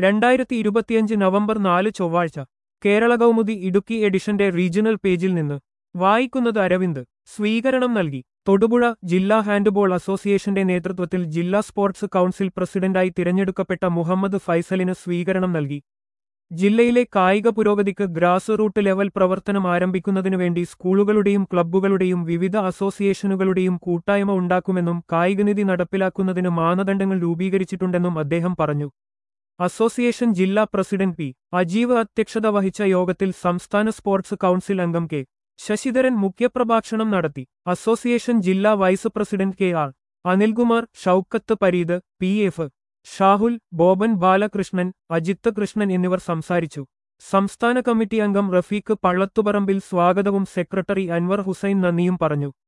2025 November 4 ചൊവ്വാഴ്ച കേരള കൗമുദി ഇടുക്കി എഡിഷന്റെ regional പേജിൽ നിന്ന് വായിക്കുന്നത് അരവിന്ദ് സ്വീകരണം നൽകി. തൊടുപുഴ ജില്ലാ ഹാൻഡ്ബോൾ അസോസിയേഷന്റെ നേതൃത്വത്തിൽ ജില്ലാ സ്പോർട്സ് കൗൺസിൽ പ്രസിഡന്റായി തിരഞ്ഞെടുക്കപ്പെട്ട മുഹമ്മദ് ഫൈസലിന് സ്വീകരണം നൽകി. ജില്ലയിലെ കായിക പുരോഗതിക്ക് ഗ്രാസ് റൂട്ട് ലെവൽ പ്രവർത്തനം ആരംഭിക്കുന്നതിനുവേണ്ടി സ്കൂളുകളുടെയും ക്ലബ്ബുകളുടെയും വിവിധ അസോസിയേഷനുകളുടെയും കൂട്ടായ്മ ഉണ്ടാക്കുമെന്നും കായികനിധി നടപ്പിലാക്കുന്നതിന് മാനദണ്ഡങ്ങൾ രൂപീകരിച്ചിട്ടുണ്ടെന്നും അദ്ദേഹം പറഞ്ഞു. അസോസിയേഷൻ ജില്ലാ പ്രസിഡന്റ് പി. അജീവ് അധ്യക്ഷത വഹിച്ച യോഗത്തിൽ സംസ്ഥാന സ്പോർട്സ് കൗൺസിൽ അംഗം കെ. ശശിധരൻ മുഖ്യപ്രഭാഷണം നടത്തി. അസോസിയേഷൻ ജില്ലാ vice president K. R. Anilkumar, Shoukath Pareed, P. F. Shahul, Boban Balakrishnan, Ajith Krishnan എന്നിവർ സംസാരിച്ചു. സംസ്ഥാന കമ്മിറ്റി അംഗം റഫീഖ് പള്ളത്തുപറമ്പിൽ സ്വാഗതവും സെക്രട്ടറി അൻവർ ഹുസൈൻ നന്ദിയും പറഞ്ഞു.